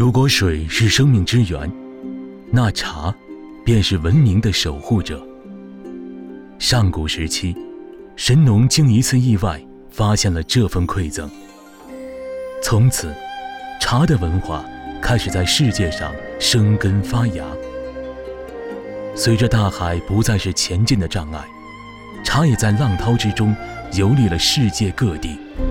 如果水是生命之源，那茶便是文明的守护者。上古时期，神农经一次意外发现了这份馈赠，从此茶的文化开始在世界上生根发芽。随着大海不再是前进的障碍，茶也在浪涛之中游历了世界各地。